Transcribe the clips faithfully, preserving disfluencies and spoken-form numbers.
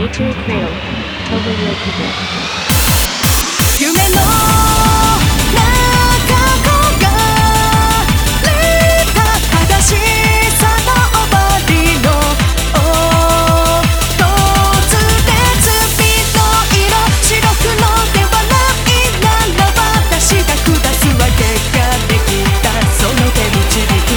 Nature Cradle, Overlay Project. 夢の中焦がれた正しさの終わりの突然ビの色白黒ではないなら私が下すわけができたその手導く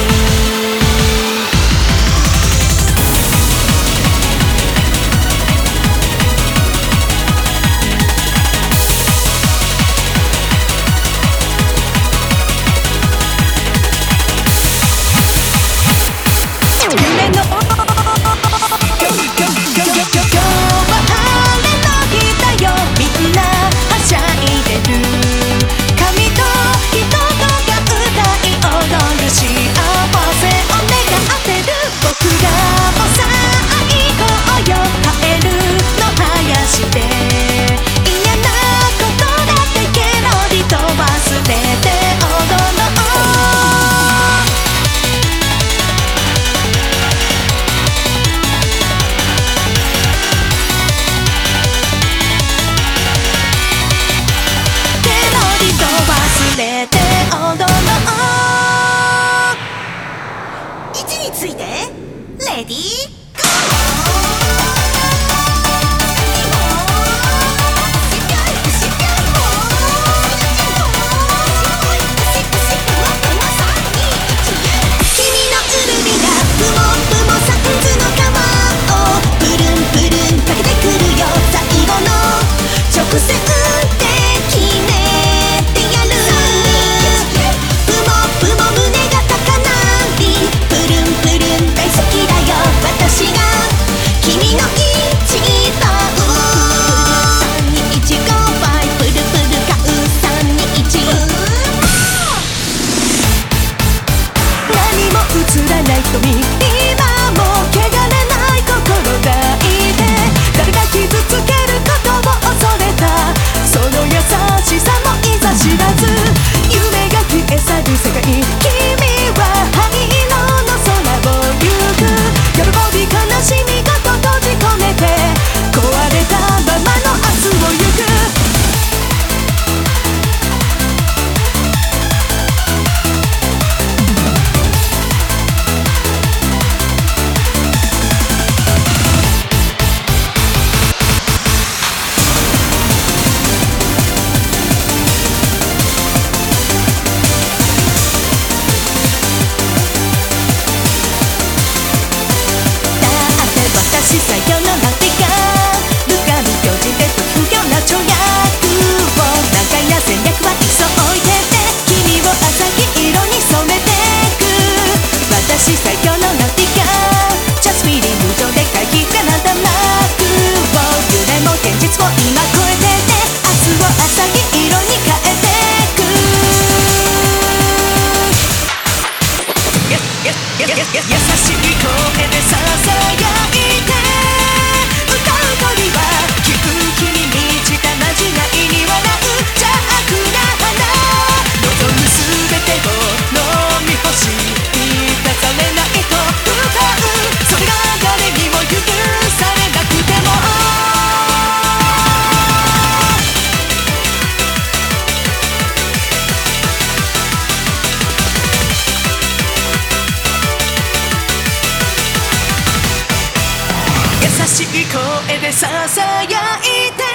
夢の今日は晴れの日だよみんなはしゃいでる神と人とが歌い踊る幸せを願ってる僕らもさあ行こうよカエルの林で嫌なことだってケロリと忘れて踊ろう忘れて踊ろう位置についてレディーゴー君のうるみがふもふもサンズの皮をプルンプルンかけてくるよ最後の直線で決め映らない瞳今も汚れない心抱いて誰が傷つけることを恐れたその優しさもいざ知らず夢が消え去る世界君は灰色の空を行く喜び悲しみごと閉じ込めて壊れたままの明日を行くさよなら手が無我無用人で不要な跳躍を長いな戦略は急いでて君を朝日色に染めてく私さよなら手が Just feeling 無情で回避がなんだなく夢も現実を今超えてて明日を朝日色に変えてく優しい声でささやいて歌う鳥は聞く気に満ちたまじないに笑う邪悪な花望むすべてを飲み干し満たされないと歌うそれが誰にも許されなくても優しい声でささやいて